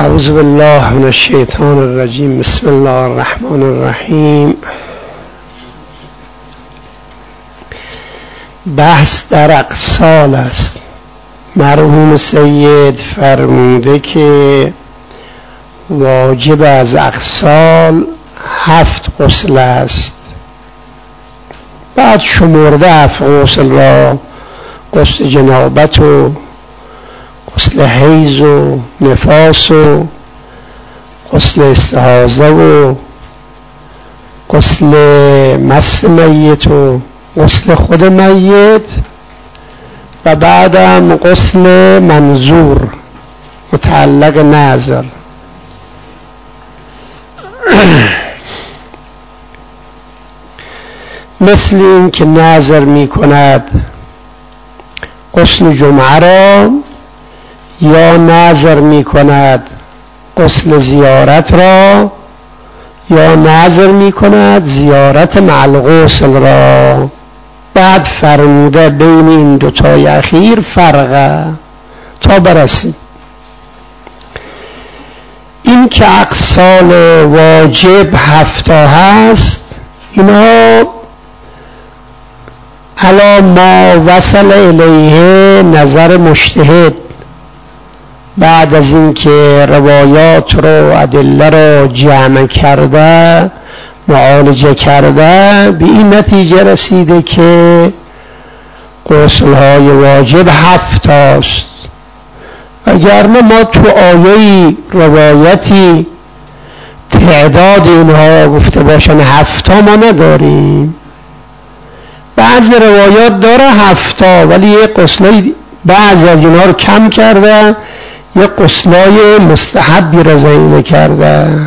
اعوذ بالله من الشیطان الرجیم. بسم الله الرحمن الرحیم. بحث در اغسال است. مرحوم سید فرموده که واجب از اغسال 7 غسل است. بعد شمرده 7 غسل را: غسل جنابت و غسل حیض و نفاس و غسل استحاضه و غسل مس میت و غسل خود میت و بعدم غسل منظور متعلق نظر. مثل این که نظر می کند غسل جمعه را، یا نظر می کند غسل زیارت را، یا نظر می کند زیارت مع الغسل را. بعد فرموده بین این دوتای اخیر فرقه تا برسیم. این که اغسال واجب 7 هست، اینا علی ما وصل الیه نظر مجتهد بعد از اینکه روایات رو ادله رو جمع کرده معالجه کرده به این نتیجه رسیده که غسل‌های واجب 7 است. وگرنه ما تو آیه روایتی تعداد اینها گفته باشن 7 ما نداریم. بعضی روایات داره 7 ولی یه غسلای بعضی از اینها رو کم کرده، یه غسلای مستحبی را ضعیف کرده.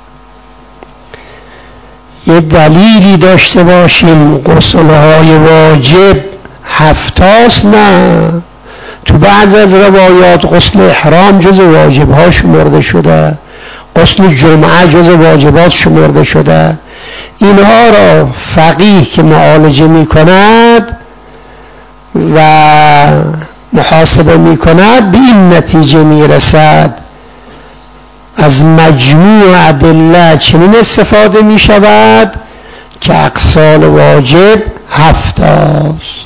یه دلیلی داشته باشیم غسل‌های واجب 7 است؟ نه. تو بعض از روایات غسل احرام جز واجب‌ها شمرده شده، غسل جمعه جز واجبات شمرده شده. اینها را فقیه که معالجه می کند و محاسبه می کند به این نتیجه می رسد از مجموع ادله چنین استفاده می شود که اغسال واجب 7 است.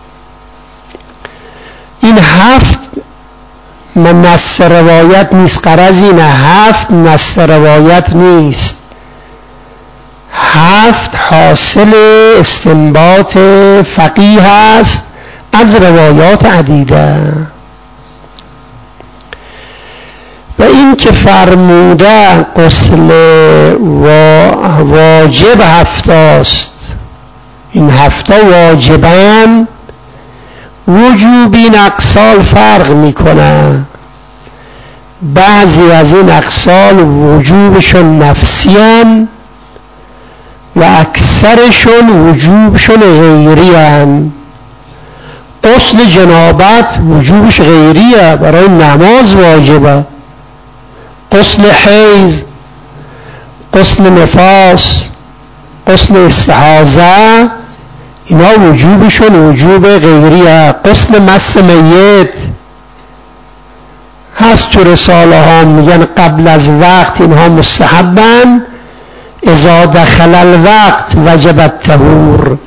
این 7 من نص روایت نیست، غرض اینه 7 نص روایت نیست، 7 حاصل استنباط فقیه است از روایات عدیده. و این که فرموده غسل واجب 7 است، این 7 واجبن، وجوب این اغسال فرق میکنه. بعضی از این اغسال وجوبشون نفسیان و اکثرشون وجوبشون غیریان. غسل جنابت وجوبش غیریه، برای نماز واجبه. غسل حیض، غسل نفاس، غسل استحاضه، اینا وجوبشون وجوب غیریه. غسل مس میت هست تو رساله ها میگن قبل از وقت اینها مستحبن، اذا دخل الوقت وجب الطهور.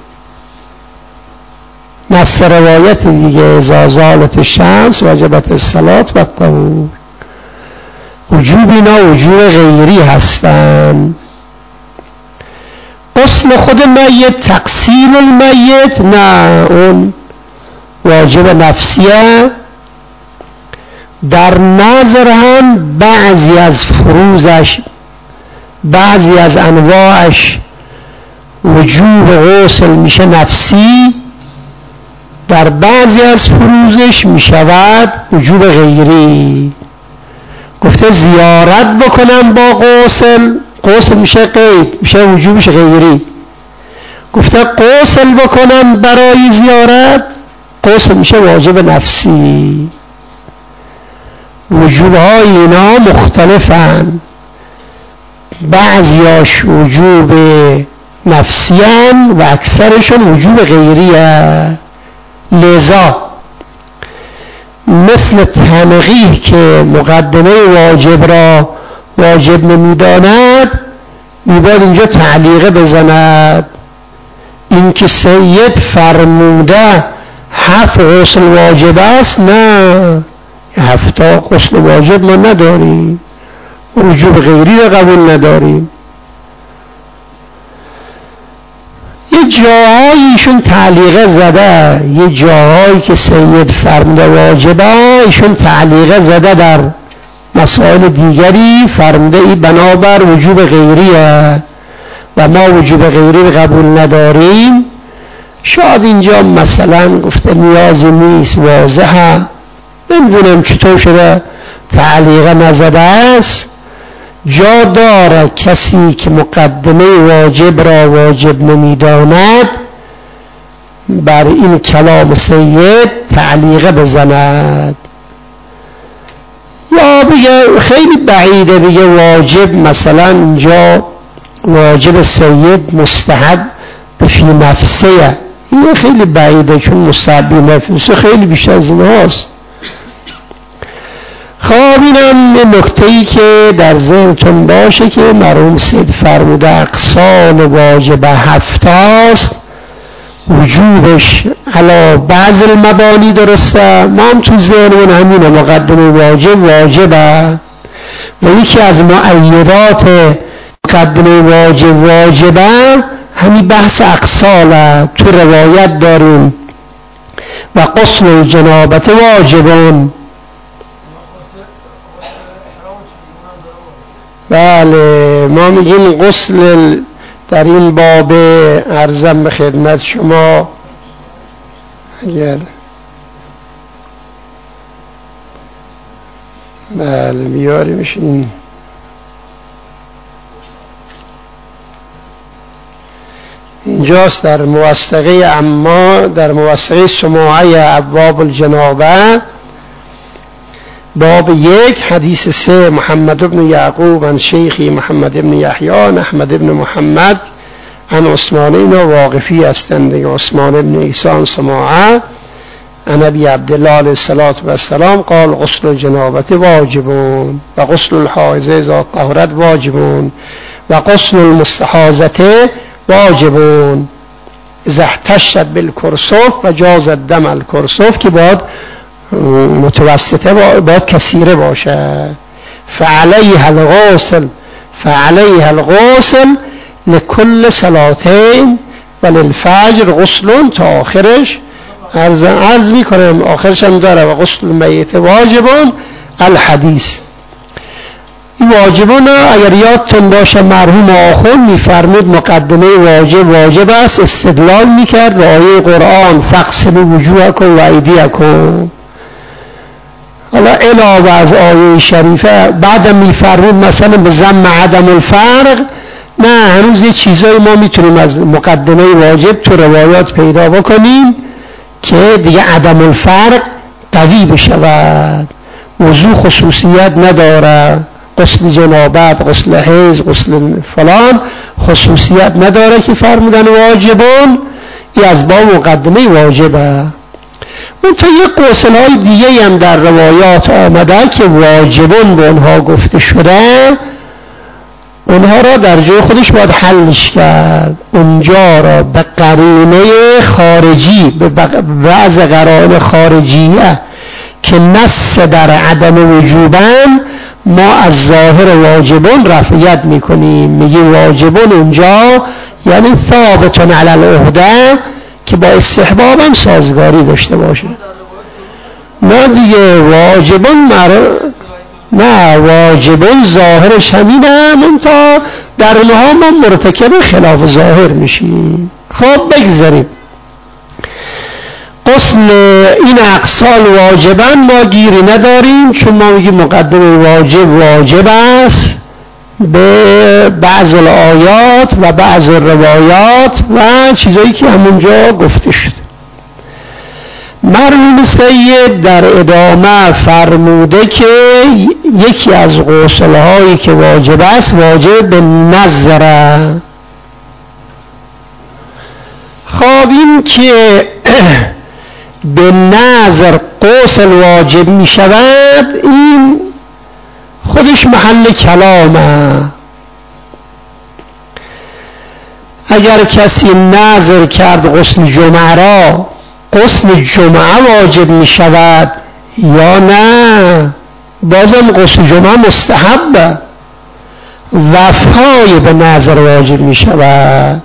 نص روایت دیگه اذا زالت الشمس وجبت الصلاة و الطهور. وجوب اینا وجوب غیری هستن. غسل خود میت، تغسیل المیت، نه اون واجب نفسیه. در نظر هم بعضی از فروزش، بعضی از انواعش وجوب غسل میشه نفسی، در بعضی از فروزش میشود وجوب غیری. گفته زیارت بکنم با غسل، غسل میشه قید، میشه وجوبش غیری. گفته غسل بکنم برای زیارت، غسل میشه واجب نفسی. وجوبهای اینا مختلفن، بعضیاش وجوب نفسیان و اکثرشون وجوب غیریه. لذا مثل تنقیح که مقدمه واجب را واجب نمیداند میباید اینجا تعلیقه بزند. این که سید فرموده 7 غسل واجب است، نه 7 غسل واجب ما نداریم، وجوب غیری را قبول نداریم. یه جاهایی ایشون تعلیقه زده، یه جاهایی که سید فرموده واجبه ایشون تعلیقه زده در مسائل دیگری فرموده ای بنابر وجوب غیریه و ما وجوب غیری رو قبول نداریم. شاید اینجا مثلا گفته نیازی نیست، واضحه، نمیدونم چطور شده تعلیقه نزده است. جا داره کسی که مقدمه واجب را واجب نمیداند بر این کلام سید تعلیقه بزند، یا بگه خیلی بعیده دیگه واجب مثلا اینجا واجب سید مستحب فی نفسه، این خیلی بعیده چون مستحب نفسه خیلی بیشتر از این هاست. خب اینم یه نکته‌ای که در ذهنتون باشه که مرحوم سید فرموده اقسال واجب 7 است، وجوبش علا بعض المبانی درسته، ما هم تو ذهنمون همینه مقدمه واجب واجبه و یکی از معیدات مقدمه واجبه همین بحث اقساله. تو روایت داریم و غسل الجنابت واجبون. بله ما میگیم غسل در این باب عرضم به خدمت شما اگر بله بیاریمش این اینجاست در موثقه، اما در موثقه سماعه ابواب الجنابه باب 1 حدیث 3 محمد بن یعقوب عن شیخی محمد بن یحیی احمد بن محمد عن عثمان، اینا واقفی هستند دیگه، عثمان بن عیسی سماعه عن ابی عبدالله علیه السلام قال غسل الجنابت واجبون و غسل الحائض ذات طهارت واجبون و غسل المستحاضة واجبون اذا احتشت بالکرسف و جاز الدم الکرسف، که باید متوسطه باید کثیره باشه. فعلیه الغسل لكل صلاتین و للفجر غسل، تا آخرش عرض میکنم آخرش هم داره و غسل المیت واجبون الحدیث. این واجبون اگر یادتون باشه مرحوم آخوند میفرمود مقدمه واجب است، استدلال میکرد به آیه قرآن فاغسلوا وجوهکم و ایدیکم. حالا علاوه از آیه شریفه بعدم میفرمود مثلا به ضم عدم الفرق، نه هنوز یه چیزایی ما میتونیم از مقدمه واجب تو روایات پیدا بکنیم که دیگه عدم الفرق قوی بشود. وضو خصوصیت نداره، غسل جنابت، غسل حیض، غسل فلان خصوصیت نداره که فرمودن واجبون، این از با مقدمه واجبه. اون تا یه غسل های دیگه هم در روایات آمده که واجبون به اونها گفته شده، اونها را در جای خودش باید حلش کرد. اونجا را به قرینه خارجی، به بعض قرائن خارجیه که نص در عدم وجوبن، ما از ظاهر واجبون رفعیت میکنیم، میگیم واجبون اونجا یعنی ثابتون علی العهده که با استحباب هم سازگاری داشته باشه. نه دیگه واجبون نه واجبون ظاهرش همینه، منتها در اونها ما مرتکب خلاف ظاهر میشیم. خب بگذاریم غسل این اقسال واجبن ما گیری نداریم، چون ما میگیم مقدمه واجب است به بعض الآیات و بعض الروایات و چیزایی که همونجا گفته شد. مرحوم سید در ادامه فرموده که یکی از غسل‌هایی که واجب است واجب به نظره. خب این که به نظر غسل واجب می شود، این خودش محل کلامه. اگر کسی نظر کرد غسل جمعه را، غسل جمعه واجب می شود یا نه؟ بازم غسل جمعه مستحبه، وفای به نظر واجب می شود.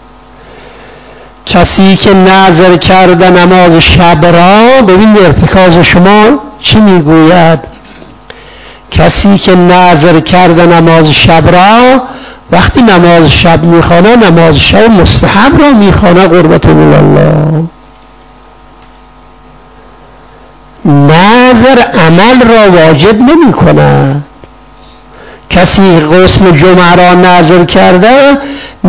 کسی که نظر کرده نماز شب را، ببین ارتکاز شما چی میگوید؟ کسی که نظر کرده نماز شب را، وقتی نماز شب میخوانه نماز شب مستحب را میخوانه، قربت الله. نظر عمل را واجب نمی کند. کسی غسل جمعه را نظر کرده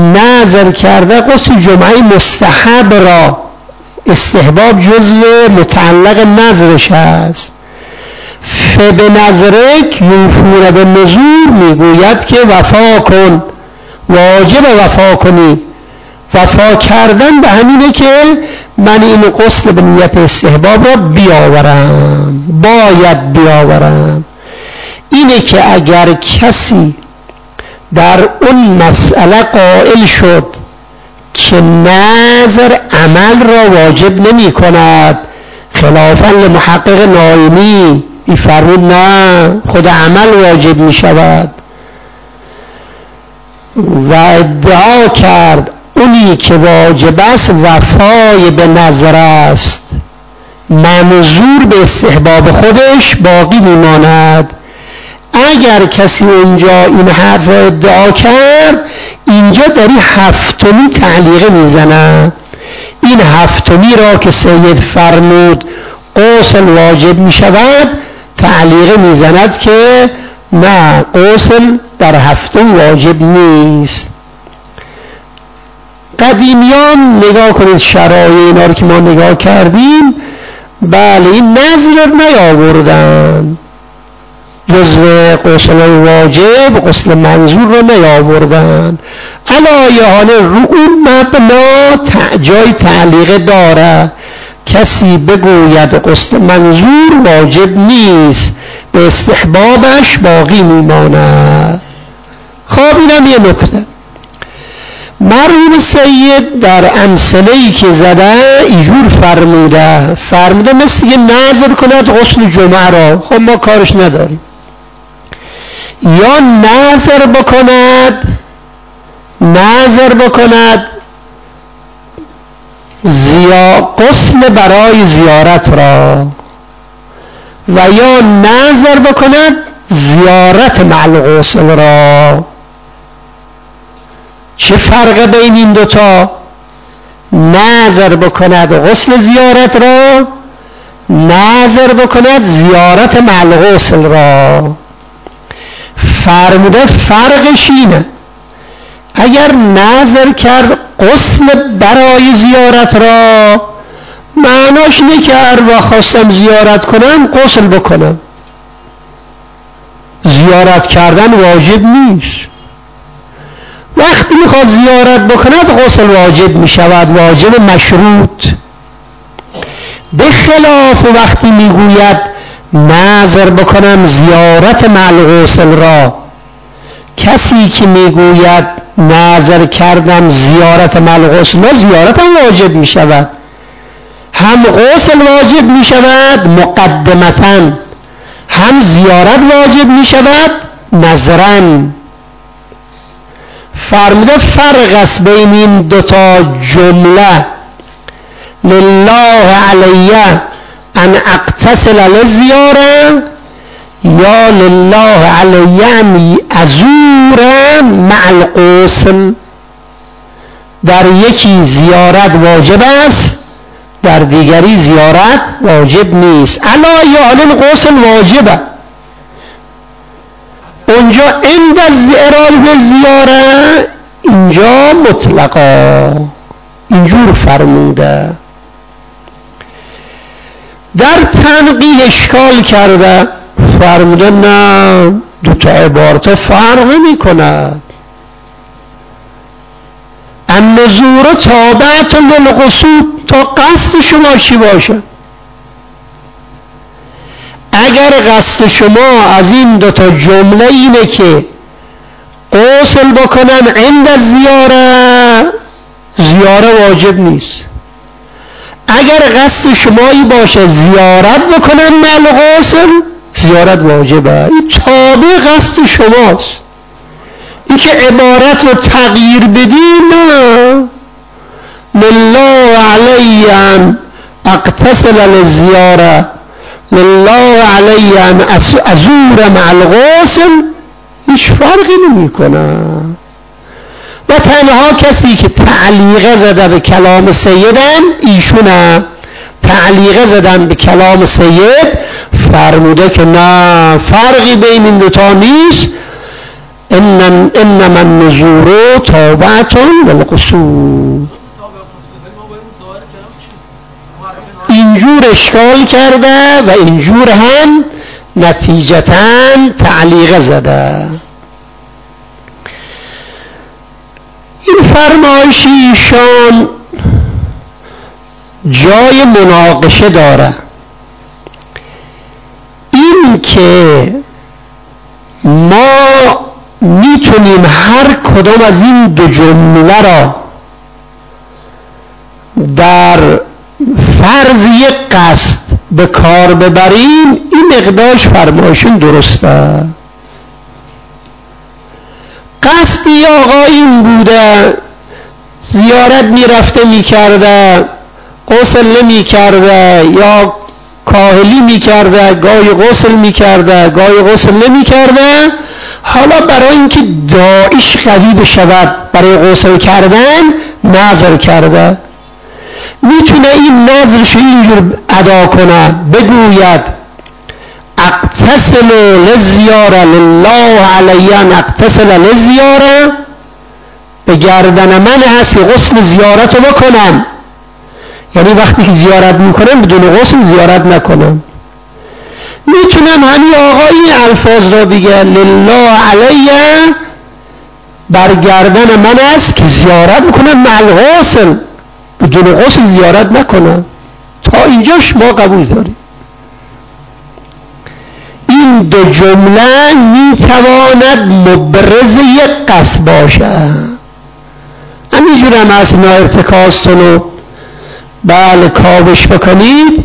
غسل جمعه مستحب را، استحباب جزء متعلق نظرش هست. فبه نظرک یوفون به نذور میگوید که وفا کن، واجب وفا کنی. وفا کردن به همینه که من این غسل به نیت استحباب را بیاورم، باید بیاورم. اینه که اگر کسی در اون مسئله قائل شد که نظر عمل را واجب نمی کند، خلافاً لمحقق نایمی فرمود نه، خود عمل واجب می شود، و ادعا کرد اونی که واجب است وفای به نظر است، منظور به استحباب خودش باقی میماند. اگر کسی اونجا این حرف را ادعا کرد، اینجا داری هفتمی تعلیق میزنه. این هفتمی را که سید فرمود غسل واجب می شود، تعلیق میزند که نه، غسل در هفتم واجب نیست. قدیمیان نگاه کنید شرایع اینا رو که ما نگاه کردیم، بله این نظر نیاوردن، جزو غسل واجب غسل منظور رو نیاوردن. علایه حال رو اون مبنا جای تعلیق داره. کسی بگوید غسل منظور واجب نیست، به استحبابش باقی میماند. خب اینم یه نکته. مرحوم سید در امثله‌ای که زده اینجور فرموده مثل یه نظر کند غسل جمعه را، خب ما کارش نداریم، یا نظر بکند غسل برای زیارت را، و یا نظر بکند زیارت مع الغسل را. چه فرق بین این دوتا؟ نظر بکند غسل زیارت را، نظر بکند زیارت مع الغسل را. فرموده فرقش اینه، اگر نظر کرد غسل برای زیارت را، معناش اینه که هر وقت خواستم زیارت کنم غسل بکنم. زیارت کردن واجب نیست. وقتی میخواد زیارت بکند غسل واجب میشود، واجب مشروط. به خلاف وقتی میگوید نظر بکنم زیارت مع الغسل را، کسی که میگوید نظر کردم زیارت مع الغسل را، زیارت هم واجب میشود، هم غسل واجب میشود مقدمتاً، هم زیارت واجب میشود نظراً. فرموده فرق است بین این دوتا جمله، لله علی ان اغتسل للزیاره، یا لله علی ان ازور مع الغسل. در یکی زیارت واجب است، در دیگری زیارت واجب نیست. علی حال غسل واجبه، اونجا عند اراده زیاره، اینجا مطلقا اینجور فرموده. در تنقیح اشکال کرده، فرموده نه، دو تا عبارت فرق نمی کند. النذور تابعة للقصود، تا قصد شما چی باشه. اگر قصد شما از این دوتا جمله اینه که غسل بکنم عند الزیاره، زیاره واجب نیست. اگر قصد شمایی باشه زیارت بکنم مع الغسل، زیارت واجبه. این تابع قصد شماست. این که عبارت رو تغییر بدی، نه. لله علی ان اقتصل للزیاره، لله علی ان ازور مع الغسل، هیچ فرقی نمی کنه. و تنها کسی که تعلیقه زده به کلام سیدن ایشونه. تعلیقه زدن به کلام سید، فرموده که نه، فرقی بین این دوتا نیست. انما النذور تابعة للقصود. اینجور اشکال کرده و اینجور هم نتیجتاً تعلیقه زده. این فرمایش ایشان جای مناقشه داره. این که ما میتونیم هر کدام از این دو جمله را در فرض یک قصد به کار ببریم، این مقدارش فرمایشون درسته. قصدی آقا این بوده زیارت میرفته میکرده، غسل نمیکرده، یا کاهلی میکرده، گاهی غسل میکرده، گاهی غسل نمیکرده. حالا برای اینکه داعش قوی بشود برای غسل کردن نظر کرده. میتونه این نظرش اینجور ادا کنه، بگوید اقتصل للزیاره، لله علی ان اقتصل للزیاره، به گردن من هست که غسل زیارت رو بکنم. یعنی وقتی که زیارت میکنم بدون غسل زیارت نکنم. میتونم همین آقا این الفاظ را بگه لله علی بر گردن من است که زیارت میکنم مع الغسل، بدون غسل زیارت نکنم. تا اینجاش ما قبول داریم. این دو جمله میتواند مبرز یک قصد باشه. همینجور هم از ما ارتکاستون رو بله کاوش بکنید.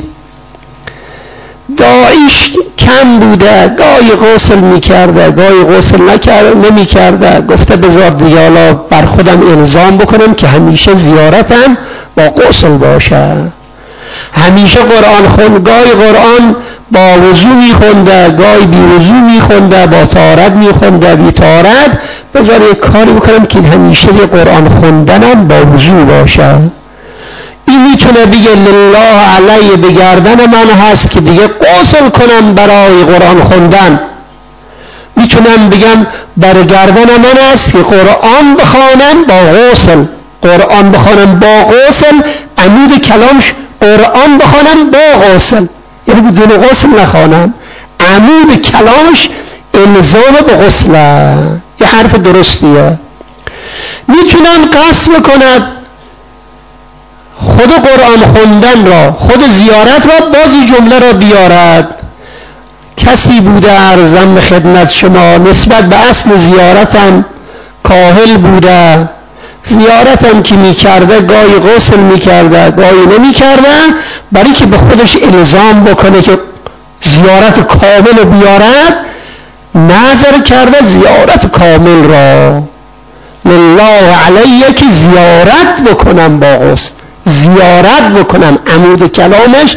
داعش کم بوده، گاهی غسل میکرده، گاهی غسل نمیکرده. گفته بذار دیگه حالا بر خودم الزام بکنم که همیشه زیارتم با غسل باشه. همیشه قرآن خوند، گاهی قرآن با وضو میخونده، گاهی بی وضو میخونده، با طهارت میخونده، بی طهارت. بذار یک کاری بکنم که همیشه قرآن خوندنم با وضو باشه. این میتونه بگه لله علی به گردن من هست که دیگه غسل کنم برای قرآن خوندن. میتونم بگم بر گردن من هست که قرآن بخوانم با غسل. قرآن بخوانم با غسل، عمود کلامش قرآن بخوانم با غسل، یعنی بدون غسل نخوانم. عمود کلامش الزام به غسله. یه حرف درستیه. میتونم قصد بکند خود قرآن خوندن را، خود زیارت را، بازی جمله را بیارد. کسی بوده عرضم به خدمت شما نسبت به اصل زیارتم کاهل بوده، زیارتم که میکرده گاهی غسل میکرده گاهی نمیکرده، برای که به خودش الزام بکنه که زیارت کامل بیارد، نظر کرده زیارت کامل را. لله علیه که زیارت بکنم با غسل، زیارت بکنم، عمود کلامش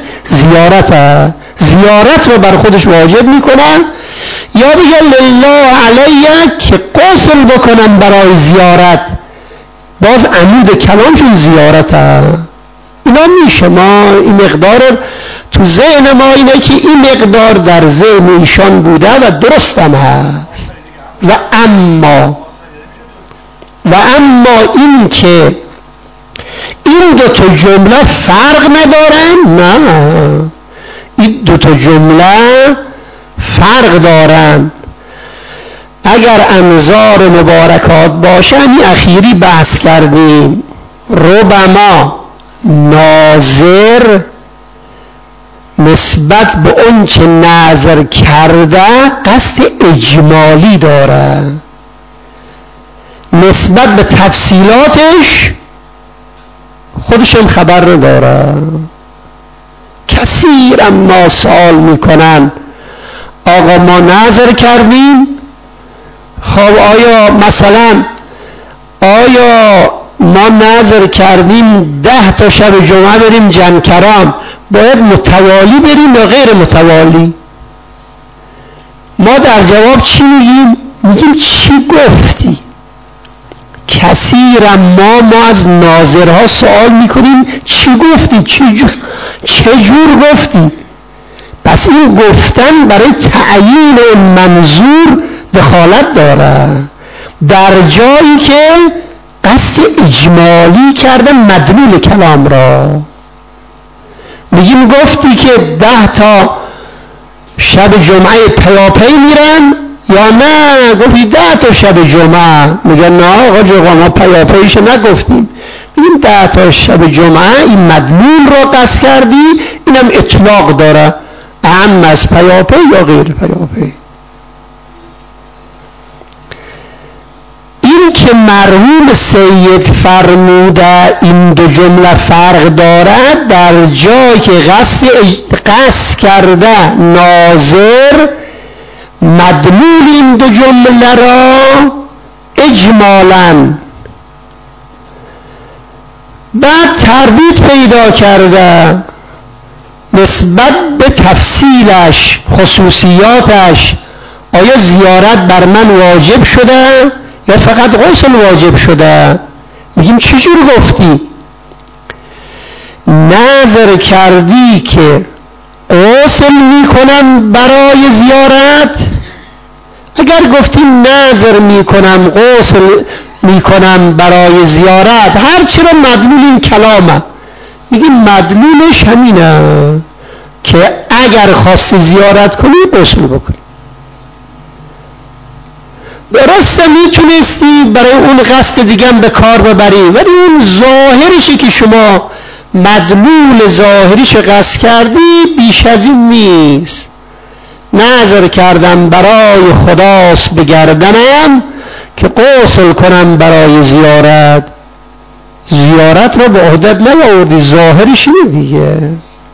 زیارت رو بر خودش واجب میکنم. یا بگه لله علیه که غسل بکنم برای زیارت، باز عمود کلامشون زیارته. اینا میشه. ما این مقدار تو ذهن ما اینه که این مقدار در ذهن ایشان بوده و درستم هست. و اما این که این دو تا جمله فرق ندارن، نه، این دو تا جمله فرق دارن. اگر انظار مبارکات باشه، این اخیری بحث کردیم، ربما ناظر نسبت به اون که نظر کرده قصد اجمالی داره، نسبت به تفصیلاتش خودشم خبر نداره. کثیرا ما سوال میکنن آقا ما نظر کردیم، خب آیا مثلا ما نظر کردیم 10 تا شب جمعه بریم جنکران، باید متوالی بریم یا غیر متوالی؟ ما در جواب چی میگیم؟ میگیم چی گفتی؟ کثیرا ما از ناظرها سوال میکنیم چی گفتی؟ چه جور گفتی؟ پس این گفتن برای تعیین منظور دخالت داره، در جایی که قصد اجمالی کرده مدلول کلام را. میگیم گفتی که 10 تا شب جمعه پیاپی میرن یا نه گفتی 10 تا شب جمعه؟ میگن نه آقا جمعه ما پیاپیش نگفتیم. میگیم 10 تا شب جمعه، این مدلول را قصد کردی، اینم اطلاق داره، اهم از پیاپی یا غیر پیاپی. این که مرحوم سید فرموده این دو جمله فرق دارد، در جایی که قصد کرده ناظر مدلول این دو جمله را اجمالاً، بعد تردید پیدا کرده نسبت به تفصیلش، خصوصیاتش، آیا زیارت بر من واجب شده یا فقط غسل واجب شده؟ میگیم چجور گفتی؟ نظر کردی که غسل میکنم برای زیارت؟ اگر گفتی نظر میکنم غسل میکنم برای زیارت، هرچی را مدلول این کلامه. میگیم مدلولش همینه که اگر خواستی زیارت کنی غسل بکنی. درسته میتونستی برای اون قصد دیگه به کار ببری، ولی اون ظاهرشی که شما مدلول ظاهریش قصد کردی بیش از این نیست. نظر کردم برای خداست به گردنم که غسل کنم برای زیارت. زیارت رو به عهدت نیاوردی، ظاهرش اینه دیگه.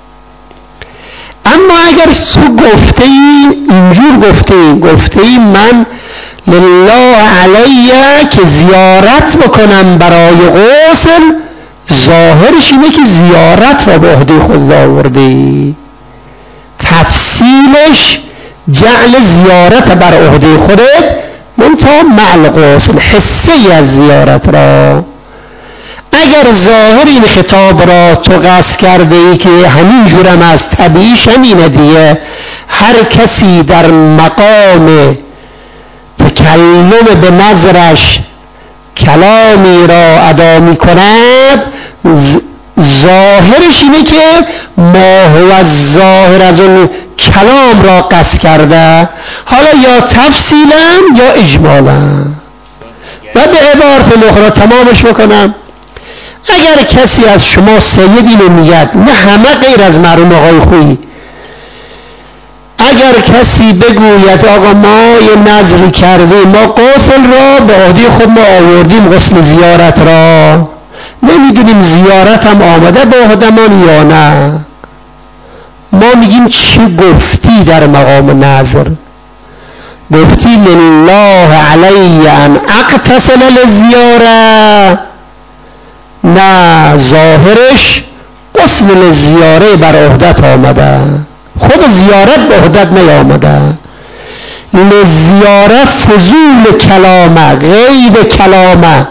اما اگر تو گفته ای اینجور گفته ای من لله علیه که زیارت بکنم برای غسل، ظاهرش اینه که زیارت را به عهده خود آورده، تفصیلش جعل زیارت بر عهده خودت، منتها مع الغسل، حصه از زیارت را. اگر ظاهر این خطاب را تو قصد کرده ای که همین جورم از طبیعیش همینه دیگه، هر کسی در مقام تکلم به نظرش کلامی را ادا می کند، ظاهرش اینه که ما هو الظاهر از اون کلام را قصد کرده، حالا یا تفصیلا یا اجمالا. و به عبارت اخرى تمامش بکنم، اگر کسی از شما سیدی رو میگد، نه همه غیر از مرحوم آقای خویی، اگر کسی بگوید آقا ما یه نظری کردیم، ما غسل را به عهده خود ما آوردیم، غسل زیارت را نمیدونیم زیارت هم آمده به عهدمان یا نه، ما میگیم چی گفتی در مقام نظر؟ گفتی لله علی ان اغتسل للزیاره، نه ظاهرش غسل للزیاره بر عهدت آمده، خود زیارت به عهدت نیامده. للزیاره فضول کلامه، غیب کلامه.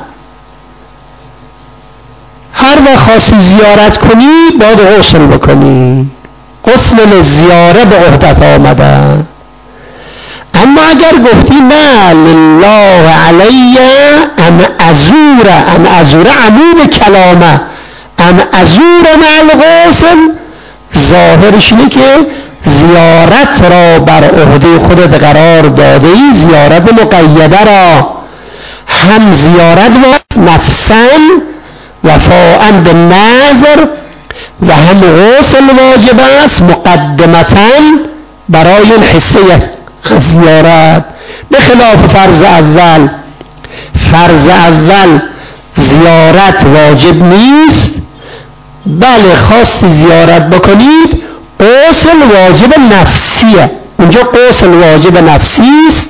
هر وقت خواستی زیارت کنی باید غسل بکنی، غسل للزیاره به عهدت آمده. اما اگر گفتی نه لله علی ان ازور عموم کلامه ان ازور مع الغسل، ظاهرش اینه که زیارت را بر عهده خودت قرار داده ای، زیارت مقیده را، هم زیارت و نفساً وفاءً به نظر و هم غسل واجب است مقدمتاً برای اون حصه زیارت، به خلاف فرض اول. فرض اول زیارت واجب نیست، بله خواستی زیارت بکنید غسل واجب نفسیه، اونجا غسل واجب نفسی است.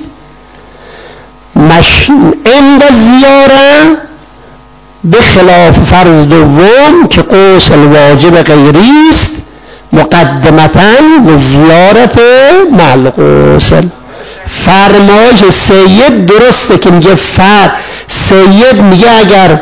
عند زیاره به خلاف فرض دوم که غسل واجب غیری است مقدمتاً به زیارت مع الغسل. فرمایش سید درسته که میگه سید میگه اگر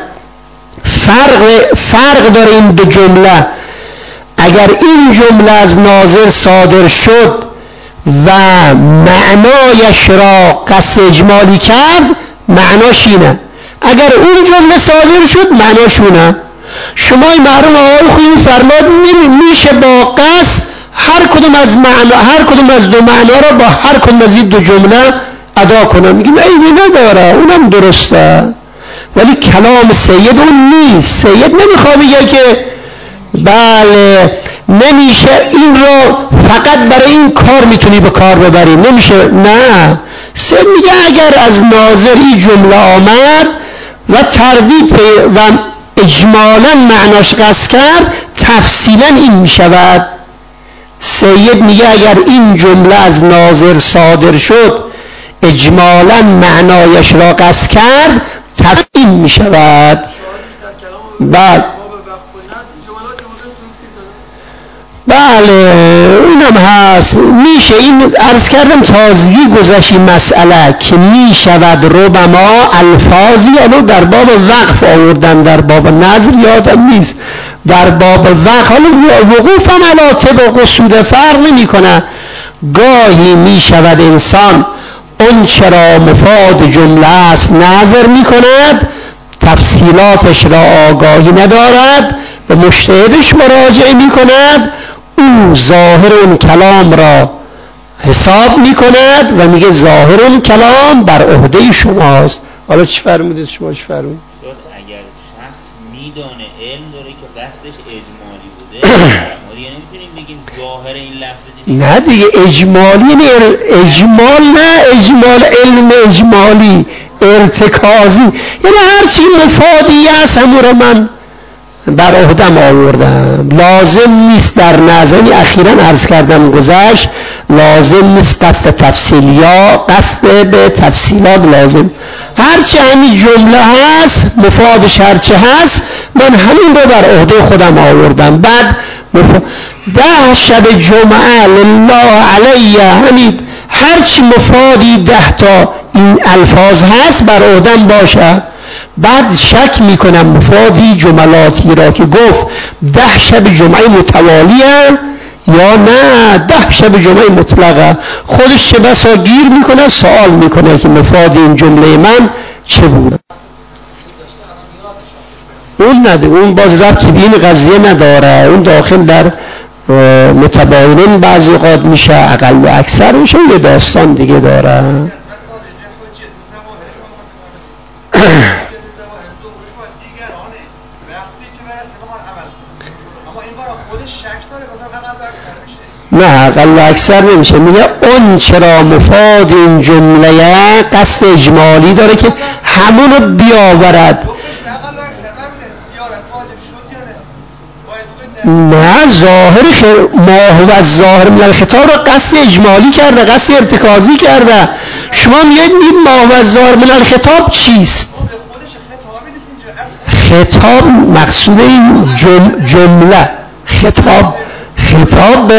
فرق داره این دو جمله، اگر این جمله از ناظر صادر شد و معنایش را قصد اجمالی کرد معناش اینه، اگر اون جمله صادر شد معناش اونه. شما محروم آقای خویی فرماد میشه با قصد هر کدوم از دو معنا را با هر کدوم از این دو جمله ادا کنم. میگیم عیبی نداره، اونم درسته، ولی کلام سید اون نیست. سید نمیخواد بگه که بله نمیشه این رو فقط برای این کار میتونی به کار ببری، نمیشه، نه. سید میگه اگر از ناظر این جمله آمد و تردید و اجمالا معناش قصد کرد تفصیلا این میشود. سید میگه اگر این جمله از ناظر صادر شد اجمالا معنایش را قصد کرد تفصیل میشود. بعد بله اینم هست، میشه این عرض کردم تازگی گذشت مسئله که میشود ربما الفاظی رو در باب وقف آوردن، در باب نظر یادم نیست، در باب وقف حالا وقوفم علی طبق قصود فرق نمی کنه. گاهی میشود انسان اون چرا مفاد جمله است نظر می کند، تفصیلاتش را آگاهی ندارد، به مجتهدش مراجعه می کند، او ظاهر اون کلام را حساب می کند و میگه ظاهر اون کلام بر عهده شماست. حالا چی فرمودید شما؟ چی فرمودید؟ اگر شخص میدانه علم داره که قصدش اجمالی بوده ما دیگه نمیتونیم بگیم ظاهر این لفظ دیگه، نه دیگه اجمالی نه، اجمال نه، اجمال علم اجمالی ارتکازی، یعنی هرچی مفادی است همون رو من بر عهدم آوردم، لازم نیست در نظری اخیراً عرض کردم گذشت، لازم نیست قصد تفصیل یا قصد به تفصیلات لازم، هرچی همین جمله هست مفادش هرچی هست من همین رو بر عهده خودم آوردم. بعد 10 شب جمعه لله علیه، همین هرچی مفادی 10 تا این الفاظ هست بر عهدم باشه. بعد شک میکنم مفادی جملاتی را که گفت 10 شب جمعه متوالیه یا نه 10 شب جمعه مطلقه، خودش چه بسا گیر میکنه، سوال میکنه که مفاد این جمله من چه بود. اون نده، اون باز ربطی به این قضیه نداره، اون داخل در متباینین بعضی اوقات میشه، اقل و اکثر میشه، یه داستان دیگه داره. نه اقل و اکثر نمیشه، میگه اون چرا مفاد این جمله قصد اجمالی داره که همونو بیاورد. نه ظاهر ما هو ظاهر من الخطاب را قصد اجمالی کرده، قصد ارتکازی کرده. شما میگید این ما هو ظاهر من الخطاب چیست؟ خطاب مقصود این جمله، خطاب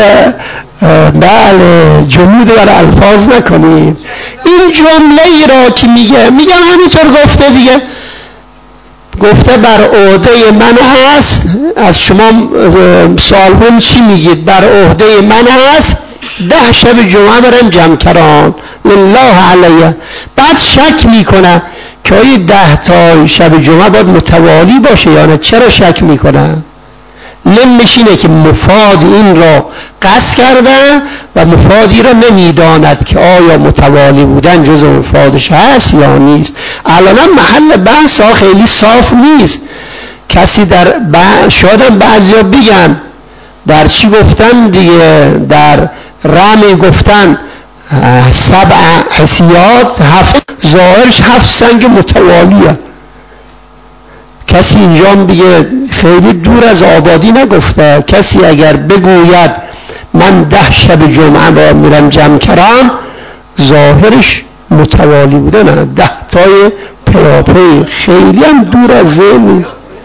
بله جمود بر الفاظ نکنید. این جمله ای را که میگم همینطور گفته دیگه، گفته بر عهده من هست. از شما سوال کنم چی میگید؟ بر عهده من هست 10 شب جمعه برم جمع کران لله علیه. بعد شک میکنه که آیا 10 تا شب جمعه باید متوالی باشه یا نه. چرا شک میکنه؟ نمیشینه که مفاد این را قصد کرده و مفادی را نمیداند که آیا متوالی بودن جز مفادش هست یا نیست. الان محل بحث ها خیلی صاف نیست. کسی در شاید هم بعضیا بگن در چی گفتن دیگه، در رمی گفتن 7 حسیات، 7 ظاهرش 7 سنگ متوالیه. کسی اینجا دیگه خیلی دور از آبادی نگفته. کسی اگر بگوید من 10 شب جمعه با میرم جمکران، ظاهرش متوالی بوده، نه 10 تای پیاپی، خیلی هم دور از ذهن.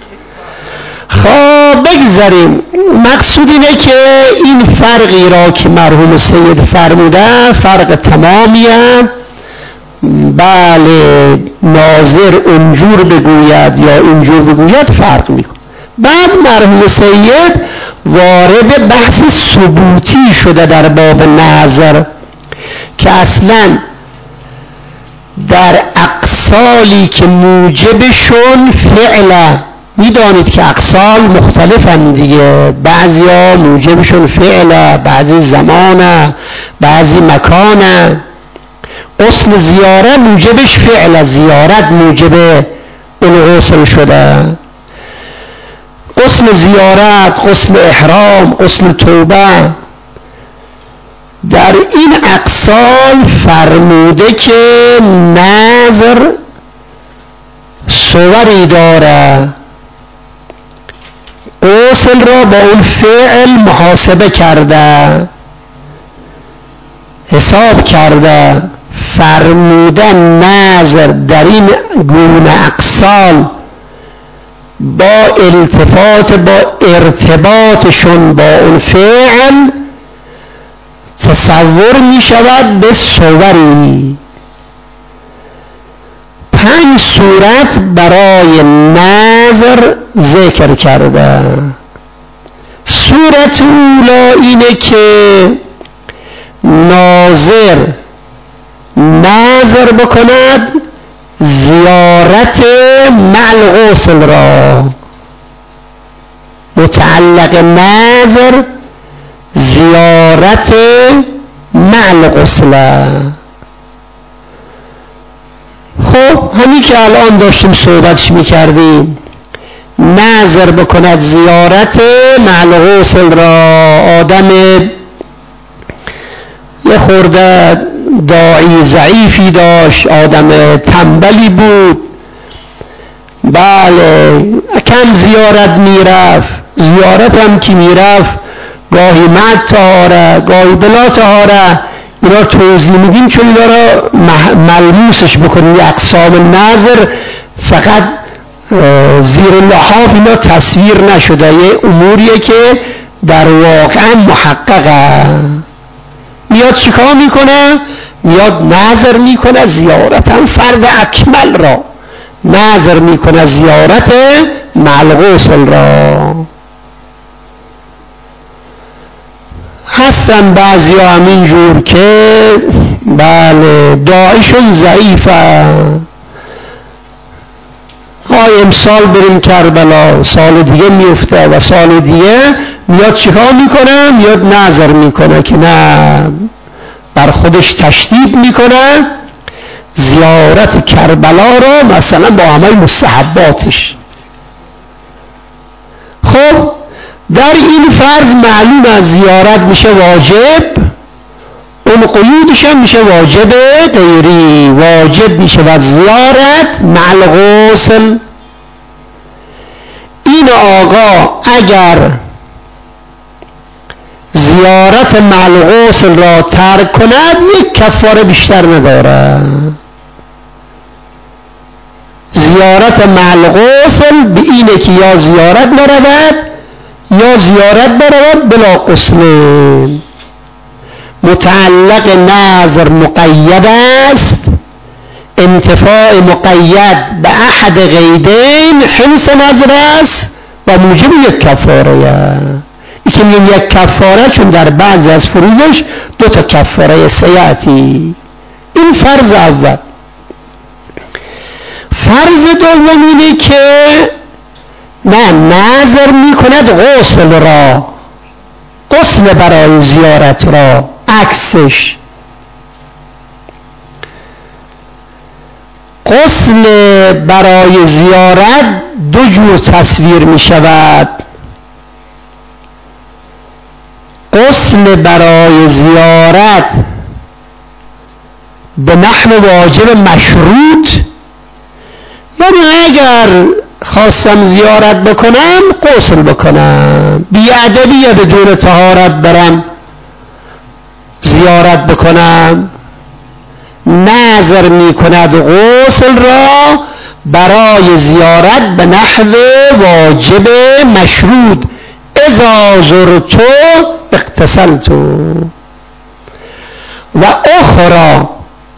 خب بگذاریم. مقصود اینه که این فرقی را که مرحوم سید فرموده فرق تمامیه. بله ناظر اونجور بگوید یا اینجور بگوید فرق میکنه. بعد مرحوم سید وارد بحث ثبوتی شده در باب نظر که اصلا در اقسالی که موجبشون فعله، میدانید که اقسال مختلفن دیگه، بعضی ها موجبشون فعله، بعضی زمانه، بعضی مکانه. غسل زیاره موجبش فعله، زیارت موجب اون غسل شده. غسل زیارت، غسل احرام، غسل توبه، در این اقسال فرموده که نظر صوری داره. غسل را با اون فعل محاسبه کرده، حساب کرده. فرموده نظر در این گونه اقسال با ارتباطشون با اون فعل تصور می شود به صوری. 5 صورت برای نظر ذکر کرده. صورت اولی اینه که ناظر نظر بکند زیارت مع الغسل را. متعلق نظر زیارت مع الغسل. خب همین که الان داشتیم صحبتش میکردیم، نظر بکند زیارت مع الغسل را. آدم یه خورده داعی ضعیفی داشت، آدم تنبلی بود، بله کم زیارت میرفت. زیارت هم که میرفت گاهی مع طهاره گاهی بلا طهاره. اینا توضیح میدیم چون اینا را ملموسش بکنیم. اقسام نظر فقط زیر لحاف اینا تصویر نشده، یه اموریه که در واقع محققه. میاد چیکار میکنه؟ میاد نظر میکنه زیارت هم فرد اکمل را، نظر میکنه زیارت مع الغسل را. هستن بعضی ها همینجور که بله داعیشون ضعیفه. های امسال بریم کربلا، سال دیگه میفته و سال دیگه میاد چیکار میکنه؟ میاد نظر میکنه که نه، بر خودش تشدید میکنه زیارت کربلا رو مثلا با همه مستحباتش. خب در این فرض معلوم از زیارت میشه واجب، اون قیودش هم میشه واجب غیری. واجب میشه و زیارت مع الغسل. این آقا اگر زیارت مع الغسل را ترک کند یک کفاره بیشتر نداره. زیارت مع الغسل به اینه که یا زیارت نرود یا زیارت برود بلا غسل. متعلق نظر مقید است، انتفاع مقید به احد قیدین حنس نظر است و موجب یک کفاره. این که میگیم یک کفاره چون در بعضی از فروضش 2 کفاره سیاتی. این فرض اول. فرض دوم اینه که نه، نظر میکند غسل را. غسل غسل برای زیارت را عکسش. غسل برای زیارت دو جور تصویر می شود. غسل برای زیارت به نحو واجب مشروط، یعنی اگر خواستم زیارت بکنم غسل بکنم، بی‌ادبی یا بدون طهارت برم زیارت بکنم. نظر می کند غسل را برای زیارت به نحو واجب مشروط. اذا زرت اغتسلت. و اخرى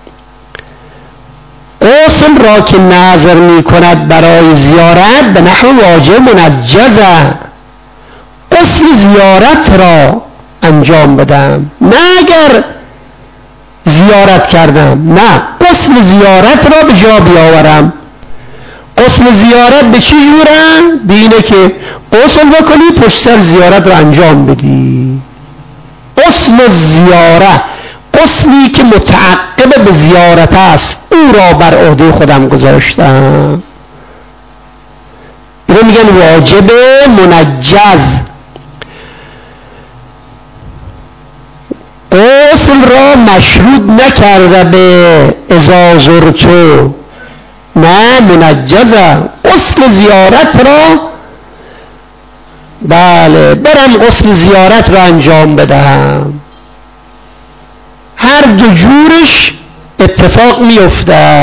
غسل را که نظر می کند برای زیارت به نحو واجب منجزه، غسل زیارت را انجام بدم، نه اگر زیارت کردم، نه غسل زیارت را به جا بیاورم. غسل زیارت به چی جوره؟ به اینه که غسل بکنی پشت سر زیارت را انجام بدی. غسل زیارت، غسلی که متعقب به زیارت است، او را بر عهده خودم گذاشتم. اینو میگن واجب منجز. غسل را مشروط نکرده به اذا زرتو، نه منجزه. غسل زیارت را بله برم غسل زیارت را انجام بدهم. هر دو جورش اتفاق میفته.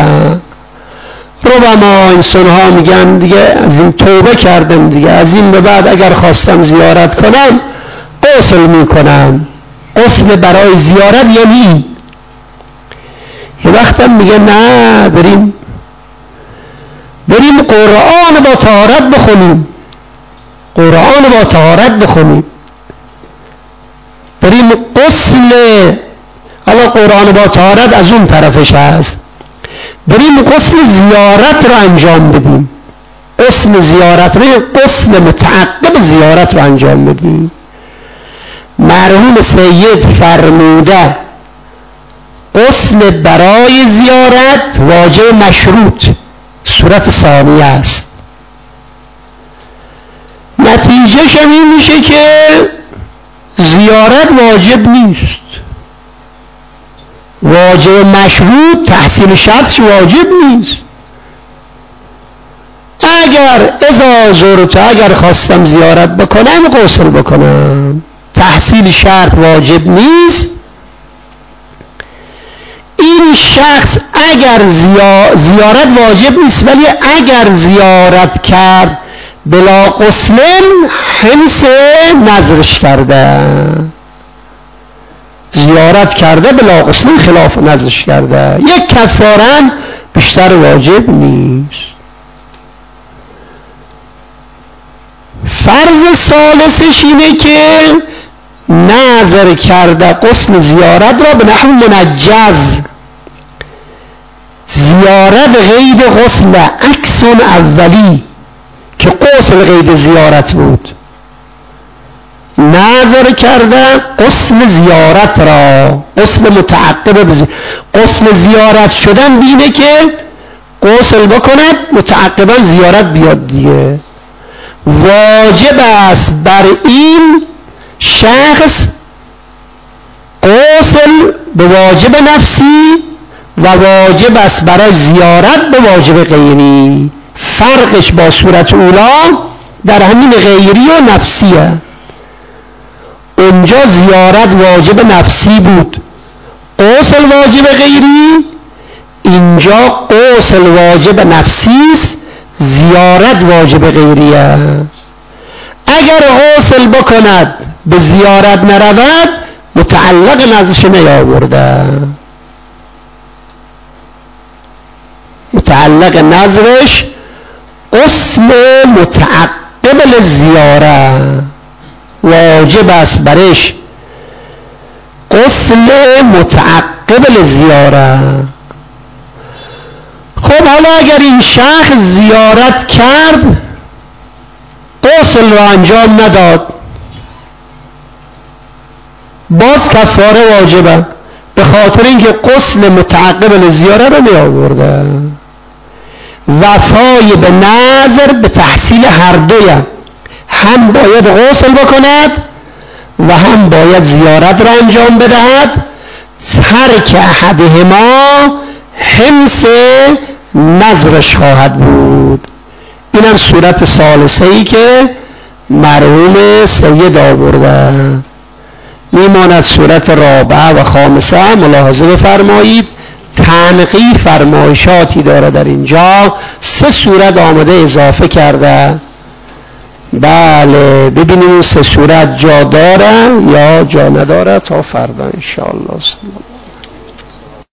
ربما انسان ها میگن دیگه از این توبه کردم، دیگه از این به بعد اگر خواستم زیارت کنم غسل میکنم. غسل برای زیارت یعنی یه وقتم میگه نه بریم قرآن با طهارت بخونیم، قرآن با طهارت بخونیم، بریم غسل، حالا قرآن با طهارت از اون طرفش هست، بریم غسل زیارت رو انجام بدیم. غسل زیارت رو، غسل متعقب زیارت رو انجام بدیم. مرحوم سید فرموده غسل برای زیارت واجب مشروط، صورت ثانیه است. نتیجهش این میشه که زیارت واجب نیست. واجب مشروط تحصیل شرطش واجب نیست. اگر اذا زرت، اگر خواستم زیارت بکنم غسل بکنم، تحصیل شرط واجب نیست. این شخص اگر زیارت واجب نیست، ولی اگر زیارت کرد بلا غسل حنس نظرش کرده، زیارت کرده بلا غسل خلاف نظرش کرده، یک کفاره بیشتر واجب نیست. فرض ثالثش اینه که نظر کرده غسل زیارت را به نحو منجز. زیارت غید غسل، عکس اولی که غسل غید زیارت بود. نظر کرده غسل زیارت را، غسل متعقب غسل زیارت شدن بینه که غسل بکند متعقبا زیارت بیاد دیگه. واجب است بر این شخص غسل به واجب نفسی و واجب است برای زیارت به واجب غیری. فرقش با صورت اولا در همین غیری و نفسیه. اونجا زیارت واجب نفسی بود، غسل واجب غیری. اینجا غسل واجب نفسی است، زیارت واجب غیریه. اگر غسل بکند به زیارت نرود متعلق نظرش نیاورده، متعلق نظرش غسل متعقب للزیاره، واجب است برش غسل متعقب للزیاره. خب حالا اگر این شخص زیارت کرد غسل را انجام نداد، باز کفاره واجبه، به خاطر اینکه غسل متعقب زیاره رو می آورده. وفای به نظر به تحصیل هر دویه، هم باید غسل بکند و هم باید زیارت را انجام بدهد. ترک احدهما حمس نظرش خواهد بود. اینم صورت ثالثه ای که مرحوم سید آورده. میماند صورت رابعه و خامسه. ملاحظه بفرمایید تنقی فرمایشاتی داره در اینجا، 3 صورت آمده اضافه کرده. بله ببینیم 3 صورت جا داره یا جا نداره تا فردا انشاءالله.